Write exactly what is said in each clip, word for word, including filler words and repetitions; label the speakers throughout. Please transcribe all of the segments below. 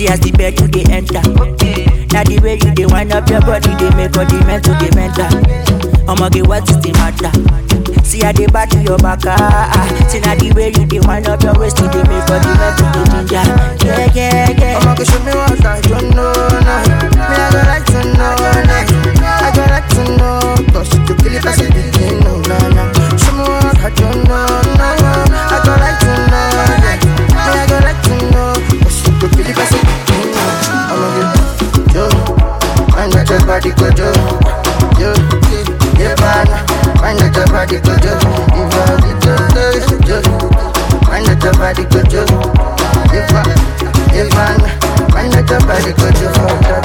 Speaker 1: See as the bed you dey enter. Now the way you dey wind up your body, they make all the mental dey mental. I'ma get what is the matter? See how they back to your back, ah, ah. See now the way you dey wind up your waist, you dey make all the mental dey ginger. Yeah, yeah, yeah.
Speaker 2: I'ma go show me what I don't know, nah. Me I go like to know, nah. I go like to know, cause you could kill it as a begin, no, nah, nah. Show me what I don't know, nah. I go like to know, yeah. Me I go like to know, cause you could kill it as a begin, no. I'ma get yo, find out your body go yo, yo, yeah, man. Find out your body go yo, if I get yo, yo, find out your body go yo, if I, if I, find out your body go yo, for that,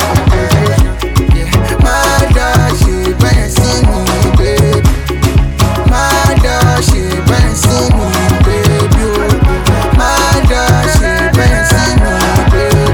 Speaker 2: yeah. My dog, she better see me, baby. My dog, she better see me, baby. My dog, she better see me, baby.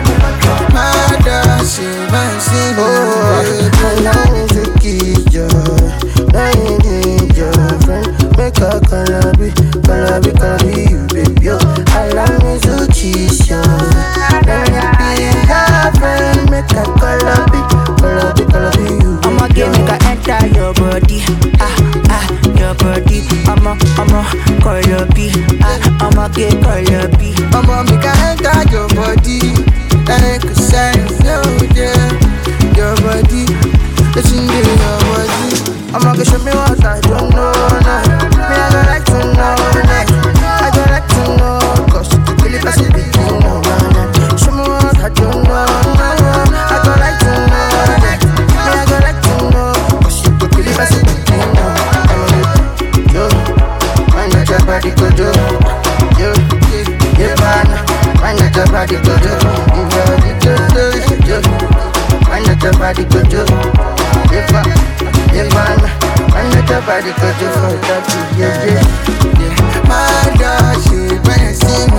Speaker 2: My dog, she better see me, baby. I need to kiss you, I need your friend. Make a calabi, calabi, calabi, you, baby. Allow me to kiss you, let me be your friend. Make a calabi, calabi, calabi, you.
Speaker 1: I'ma get make I enter your body, ah ah, your body. I'ma I'ma call your B, ah I'ma get call your B.
Speaker 2: I'ma make I enter your body, like a sign flow, yeah. Your body, it's in your body. I'ma go show me what I don't know, nah. Me I go like to know, nah. I go like to know, cause you could kill it as a begin, no, nah, nah. Show me what I don't know, nah. I go like to know, yeah. Me I go like to know, cause you could kill it as a begin, no. I'ma get yo, find out your body go yo, yo, yeah, man. Find out your body go yo, if I get yo, yo, find out your body go yo, if I, yeah, man. Find out your body go yo, for that, yeah, yeah, yeah. My dog, she better see me.